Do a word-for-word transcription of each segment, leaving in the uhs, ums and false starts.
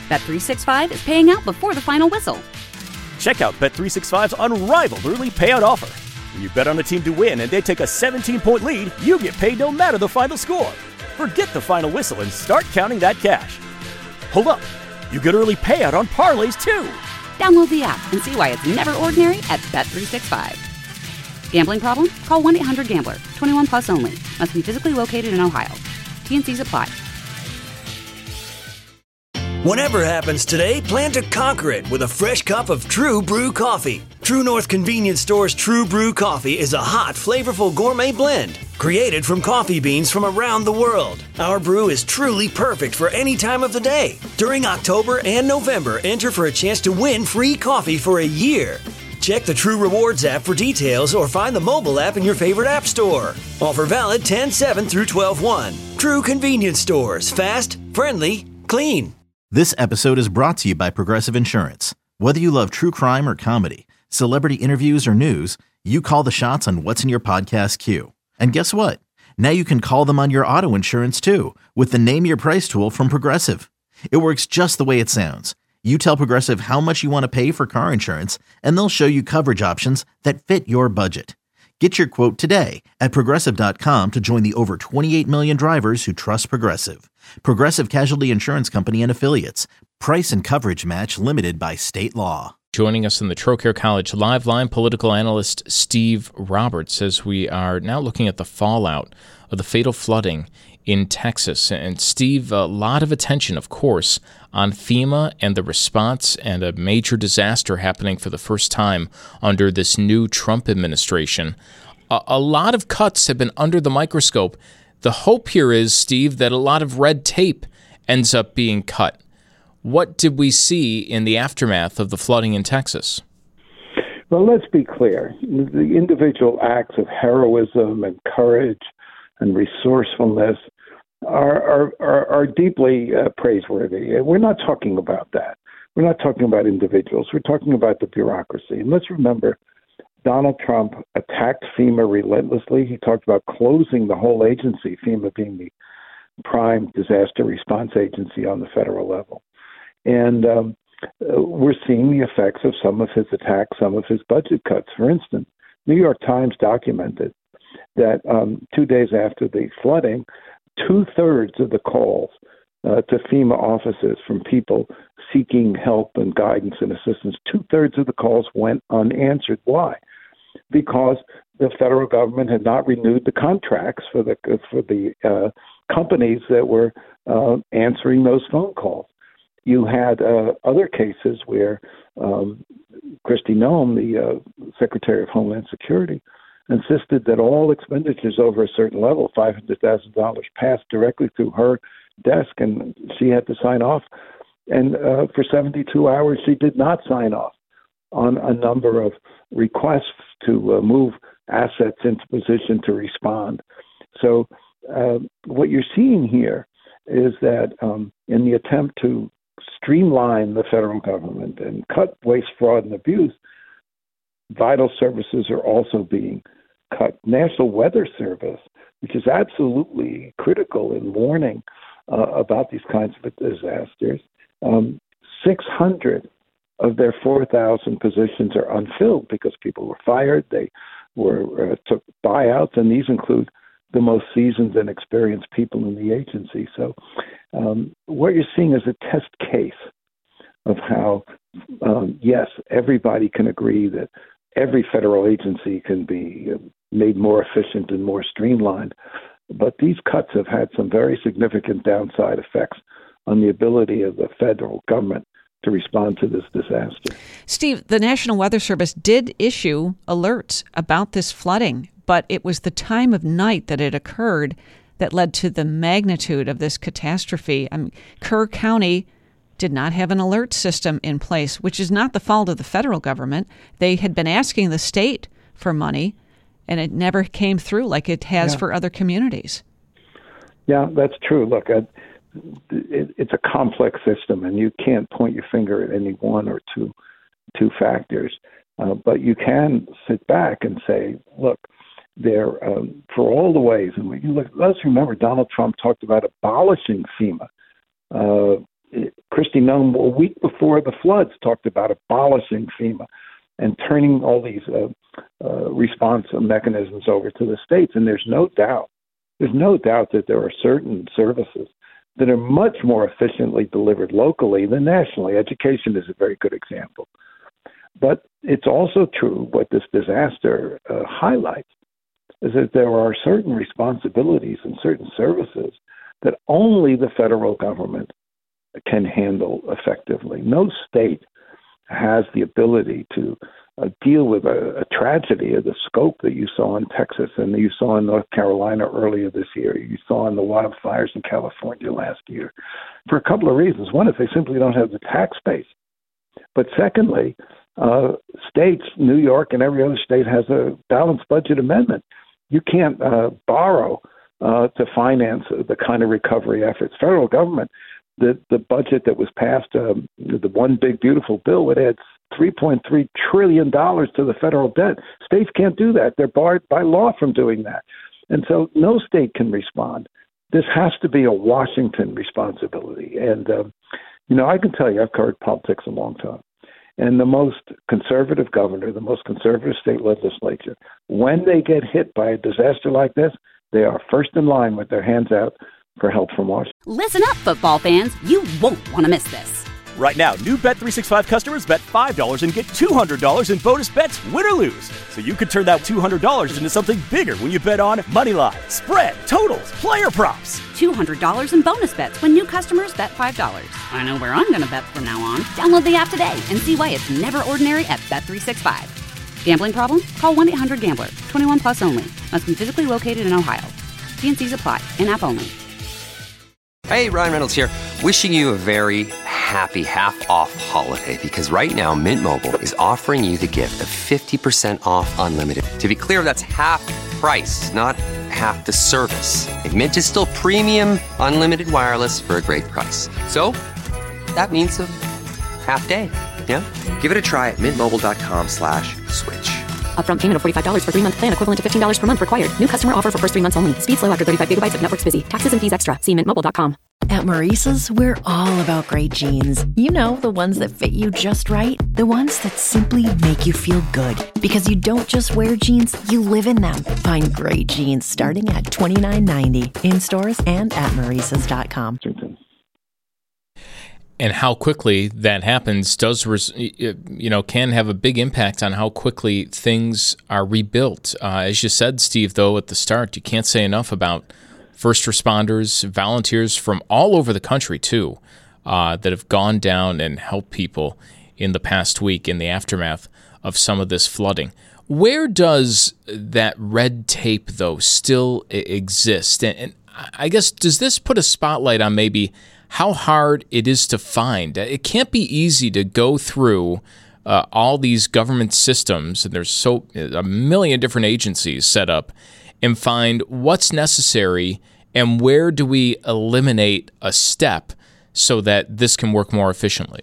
Bet three sixty-five is paying out before the final whistle. Check out Bet three sixty-five's unrivaled early payout offer. When you bet on a team to win and they take a seventeen-point lead, you get paid no matter the final score. Forget the final whistle and start counting that cash. Hold up. You get early payout on parlays, too. Download the app and see why it's never ordinary at Bet three sixty-five. Gambling problem? Call one eight hundred gambler. twenty-one plus only. Must be physically located in Ohio. T N Cs apply. Whatever happens today, plan to conquer it with a fresh cup of True Brew coffee. True North Convenience Store's True Brew coffee is a hot, flavorful gourmet blend created from coffee beans from around the world. Our brew is truly perfect for any time of the day. During October and November, enter for a chance to win free coffee for a year. Check the True Rewards app for details or find the mobile app in your favorite app store. Offer valid ten seven through twelve one. True Convenience Stores. Fast, friendly, clean. This episode is brought to you by Progressive Insurance. Whether you love true crime or comedy, celebrity interviews or news, you call the shots on what's in your podcast queue. And guess what? Now you can call them on your auto insurance too with the Name Your Price tool from Progressive. It works just the way it sounds. You tell Progressive how much you want to pay for car insurance, and they'll show you coverage options that fit your budget. Get your quote today at Progressive dot com to join the over twenty-eight million drivers who trust Progressive. Progressive Casualty Insurance Company and Affiliates. Price and coverage match limited by state law. Joining us in the Trocaire College Live Line, political analyst Steve Roberts, as we are now looking at the fallout of the fatal flooding in Texas. And Steve, a lot of attention, of course, on FEMA and the response, and a major disaster happening for the first time under this new Trump administration. A, a lot of cuts have been under the microscope. The hope here is, Steve, that a lot of red tape ends up being cut. What did we see in the aftermath of the flooding in Texas? Well, let's be clear. The individual acts of heroism and courage and resourcefulness are are, are, are deeply uh, praiseworthy. We're not talking about that. We're not talking about individuals. We're talking about the bureaucracy. And let's remember, Donald Trump attacked FEMA relentlessly. He talked about closing the whole agency, FEMA being the prime disaster response agency on the federal level. And um, we're seeing the effects of some of his attacks, some of his budget cuts. For instance, New York Times documented that um, two days after the flooding, two-thirds of the calls uh, to FEMA offices from people seeking help and guidance and assistance, two-thirds of the calls went unanswered. Why? Because the federal government had not renewed the contracts for the for the uh, companies that were uh, answering those phone calls. You had uh, other cases where um, Kristi Noem, the uh, Secretary of Homeland Security, insisted that all expenditures over a certain level, five hundred thousand dollars, passed directly through her desk, and she had to sign off. And uh, for seventy-two hours, she did not sign off on a number of requests to uh, move assets into position to respond. So uh, what you're seeing here is that um, in the attempt to streamline the federal government and cut waste, fraud, and abuse, vital services are also being cut. National Weather Service, which is absolutely critical in warning uh, about these kinds of disasters, um, six hundred of their four thousand positions are unfilled because people were fired, they were uh, took buyouts, and these include the most seasoned and experienced people in the agency. So um, what you're seeing is a test case of how, um, yes, everybody can agree that every federal agency can be made more efficient and more streamlined, but these cuts have had some very significant downside effects on the ability of the federal government to respond to this disaster. Steve, the National Weather Service did issue alerts about this flooding, but it was the time of night that it occurred that led to the magnitude of this catastrophe. I mean, Kerr County did not have an alert system in place, which is not the fault of the federal government. They had been asking the state for money, and it never came through like it has yeah. for other communities. Yeah, that's true. Look, I, it, it's a complex system, and you can't point your finger at any one or two two factors. Uh, but you can sit back and say, look, there um, for all the ways, and we, look, let's remember Donald Trump talked about abolishing FEMA. Uh, Kristi Kristi Noem, a week before the floods, talked about abolishing FEMA and turning all these uh, uh, response mechanisms over to the states. And there's no doubt, there's no doubt that there are certain services that are much more efficiently delivered locally than nationally. Education is a very good example. But it's also true what this disaster uh, highlights is that there are certain responsibilities and certain services that only the federal government can handle effectively. No state has the ability to uh, deal with a, a tragedy of the scope that you saw in Texas and that you saw in North Carolina earlier this year, you saw in the wildfires in California last year, for a couple of reasons. One is they simply don't have the tax base. But secondly, uh, states, New York and every other state has a balanced budget amendment. You can't uh, borrow uh, to finance the kind of recovery efforts. Federal government, the, the budget that was passed, um, the one big beautiful bill, it adds three point three trillion dollars to the federal debt. States can't do that. They're barred by law from doing that. And so no state can respond. This has to be a Washington responsibility. And, um, you know, I can tell you, I've covered politics a long time. And the most conservative governor, the most conservative state legislature, when they get hit by a disaster like this, they are first in line with their hands out for help from Washington. Listen up, football fans. You won't want to miss this. Right now, new Bet three sixty-five customers bet five dollars and get two hundred dollars in bonus bets, win or lose. So you could turn that two hundred dollars into something bigger when you bet on money line, spread, totals, player props. two hundred dollars in bonus bets when new customers bet five dollars. I know where I'm going to bet from now on. Download the app today and see why it's never ordinary at Bet three sixty-five. Gambling problem? Call one eight hundred gambler. twenty-one plus only. Must be physically located in Ohio. T and C's apply. In-app only. Hey, Ryan Reynolds here. Wishing you a very happy half-off holiday because right now Mint Mobile is offering you the gift of fifty percent off unlimited. To be clear, that's half price, not half the service. And Mint is still premium unlimited wireless for a great price. So that means a half day. Yeah? Give it a try at mintmobile.com slash switch. Upfront payment of forty-five dollars for three-month plan equivalent to fifteen dollars per month required. New customer offer for first three months only. Speed slow after thirty-five gigabytes if network's busy. Taxes and fees extra. See mint mobile dot com. At Maurice's, we're all about great jeans. You know, the ones that fit you just right. The ones that simply make you feel good. Because you don't just wear jeans, you live in them. Find great jeans starting at twenty-nine ninety in stores and at maurices dot com. And how quickly that happens does, res- you know, can have a big impact on how quickly things are rebuilt. Uh, as you said, Steve, though, at the start, you can't say enough about first responders, volunteers from all over the country, too, uh, that have gone down and helped people in the past week in the aftermath of some of this flooding. Where does that red tape, though, still exist? And, and I guess, does this put a spotlight on maybe how hard it is to find? It can't be easy to go through uh, all these government systems, and there's so a million different agencies set up, and find what's necessary and where do we eliminate a step so that this can work more efficiently?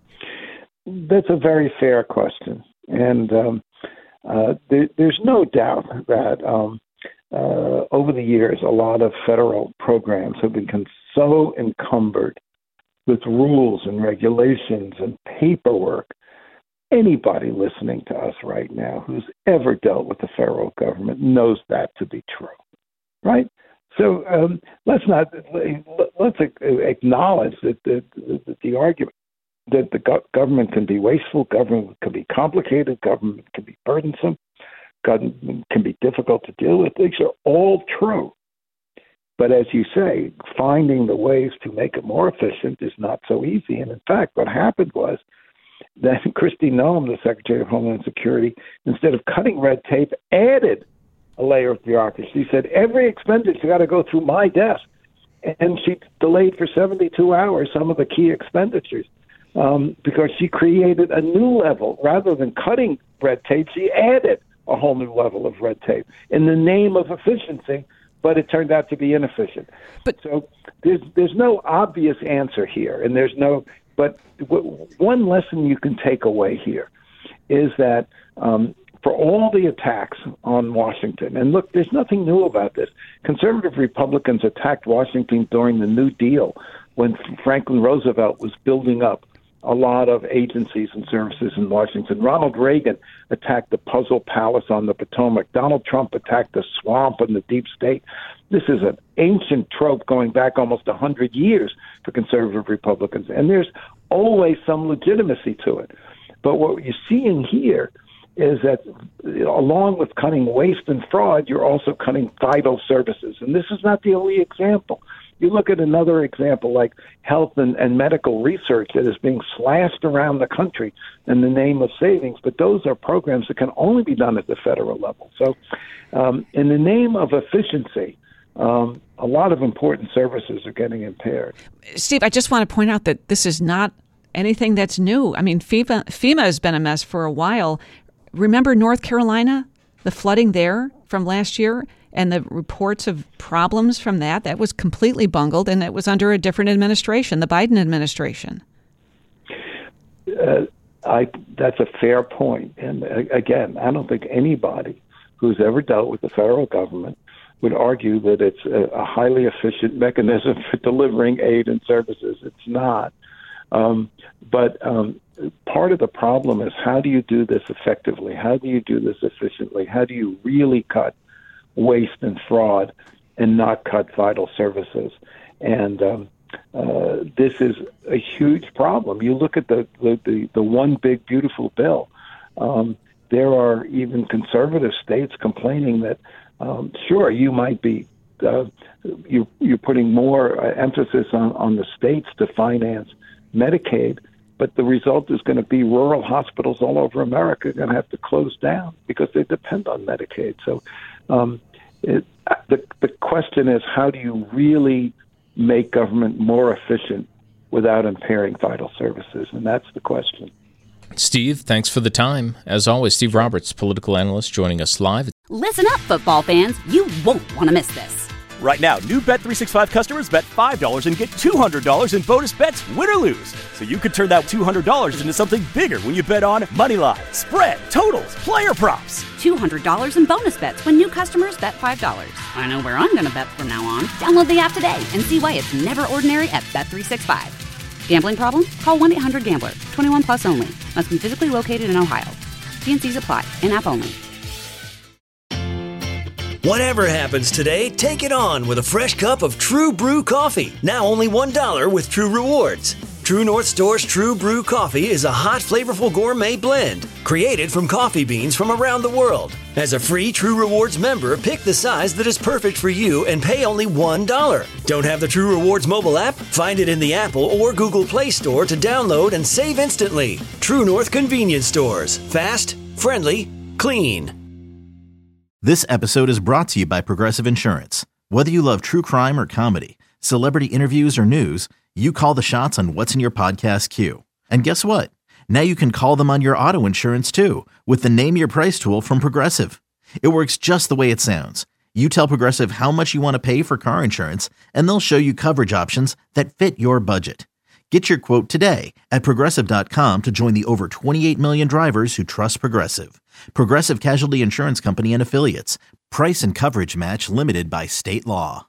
That's a very fair question. And um, uh, there, there's no doubt that um, uh, over the years, a lot of federal programs have become so encumbered with rules and regulations and paperwork. Anybody listening to us right now who's ever dealt with the federal government knows that to be true, right? So um, let's not let's acknowledge that the, the, the argument that the go- government can be wasteful, government can be complicated, government can be burdensome, government can be difficult to deal with. These are all true. But as you say, finding the ways to make it more efficient is not so easy. And in fact, what happened was that Kristi Noem, the Secretary of Homeland Security, instead of cutting red tape, added a layer of bureaucracy. She said, every expenditure got to go through my desk. And she delayed for seventy-two hours some of the key expenditures um, because she created a new level. Rather than cutting red tape, she added a whole new level of red tape in the name of efficiency, but it turned out to be inefficient. But so there's there's no obvious answer here, and there's no. But w- one lesson you can take away here is that um, for all the attacks on Washington. And look, there's nothing new about this. Conservative Republicans attacked Washington during the New Deal when Franklin Roosevelt was building up a lot of agencies and services in Washington. Ronald Reagan attacked the Puzzle Palace on the Potomac. Donald Trump attacked the swamp and the deep state. This is an ancient trope going back almost one hundred years for conservative Republicans, and there's always some legitimacy to it. But what you're seeing here is that, you know, along with cutting waste and fraud, you're also cutting vital services. And this is not the only example. You look at another example like health and, and medical research that is being slashed around the country in the name of savings, but those are programs that can only be done at the federal level. So um, in the name of efficiency, um, a lot of important services are getting impaired. Steve, I just want to point out that this is not anything that's new. I mean, FEMA, FEMA has been a mess for a while. Remember North Carolina, the flooding there from last year? And the reports of problems from that, that was completely bungled, and it was under a different administration, the Biden administration. Uh, I, that's a fair point. And uh, again, I don't think anybody who's ever dealt with the federal government would argue that it's a, a highly efficient mechanism for delivering aid and services. It's not. Um, but um, part of the problem is, how do you do this effectively? How do you do this efficiently? How do you really cut waste and fraud and not cut vital services? And um, uh, this is a huge problem. You look at the, the, the, the one big beautiful bill. Um, there are even conservative states complaining that, um, sure, you might be uh, you, you're putting more uh, emphasis on, on the states to finance Medicaid, but the result is going to be rural hospitals all over America are going to have to close down because they depend on Medicaid. So um, it, the, the question is, how do you really make government more efficient without impairing vital services? And that's the question. Steve, thanks for the time. As always, Steve Roberts, political analyst, joining us live. Listen up, football fans. You won't want to miss this. Right now, new Bet three sixty-five customers bet five dollars and get two hundred dollars in bonus bets, win or lose. So you could turn that two hundred dollars into something bigger when you bet on money line, spread, totals, player props. two hundred dollars in bonus bets when new customers bet five dollars. I know where I'm going to bet from now on. Download the app today and see why it's never ordinary at Bet three sixty-five. Gambling problem? Call one eight hundred gambler. twenty-one plus only. Must be physically located in Ohio. T and C's apply. In-app only. Whatever happens today, take it on with a fresh cup of True Brew coffee. Now only one dollar with True Rewards. True North Store's True Brew coffee is a hot, flavorful gourmet blend created from coffee beans from around the world. As a free True Rewards member, pick the size that is perfect for you and pay only one dollar. Don't have the True Rewards mobile app? Find it in the Apple or Google Play Store to download and save instantly. True North Convenience Stores. Fast, friendly, clean. This episode is brought to you by Progressive Insurance. Whether you love true crime or comedy, celebrity interviews or news, you call the shots on what's in your podcast queue. And guess what? Now you can call them on your auto insurance too with the Name Your Price tool from Progressive. It works just the way it sounds. You tell Progressive how much you want to pay for car insurance, and they'll show you coverage options that fit your budget. Get your quote today at Progressive dot com to join the over twenty-eight million drivers who trust Progressive. Progressive Casualty Insurance Company and Affiliates. Price and coverage match limited by state law.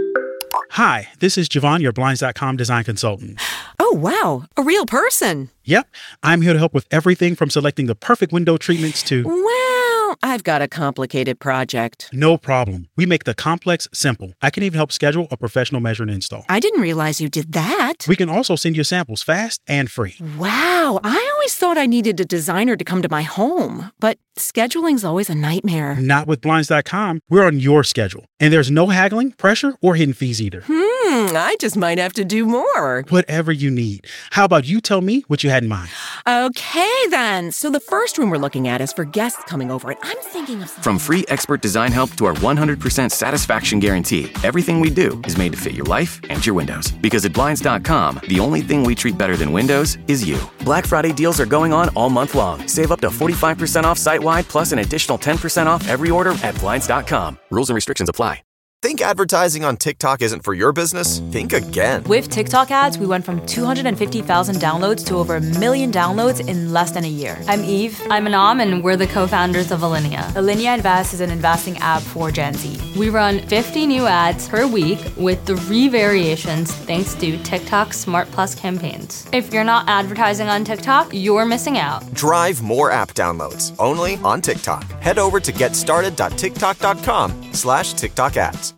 Hi, this is Javon, your Blinds dot com design consultant. Oh, wow. A real person. Yep. I'm here to help with everything from selecting the perfect window treatments to... Well, I've got a complicated project. No problem. We make the complex simple. I can even help schedule a professional measure and install. I didn't realize you did that. We can also send you samples fast and free. Wow. I always thought I needed a designer to come to my home, but scheduling's always a nightmare. Not with Blinds dot com. We're on your schedule. And there's no haggling, pressure, or hidden fees either. Hmm, I just might have to do more. Whatever you need. How about you tell me what you had in mind? Okay, then. So the first room we're looking at is for guests coming over, and I'm thinking of... From free expert design help to our one hundred percent satisfaction guarantee, everything we do is made to fit your life and your windows. Because at Blinds dot com, the only thing we treat better than windows is you. Black Friday deals are going on all month long. Save up to forty-five percent off site-wide, plus an additional ten percent off every order at Blinds dot com. Rules and restrictions apply. Think advertising on TikTok isn't for your business? Think again. With TikTok ads, we went from two hundred fifty thousand downloads to over a million downloads in less than a year. I'm Eve. I'm Anam, and we're the co-founders of Alinea. Alinea Invest is an investing app for Gen Z. We run fifty new ads per week with three variations thanks to TikTok's Smart Plus campaigns. If you're not advertising on TikTok, you're missing out. Drive more app downloads only on TikTok. Head over to getstarted.tiktok.com slash TikTok ads.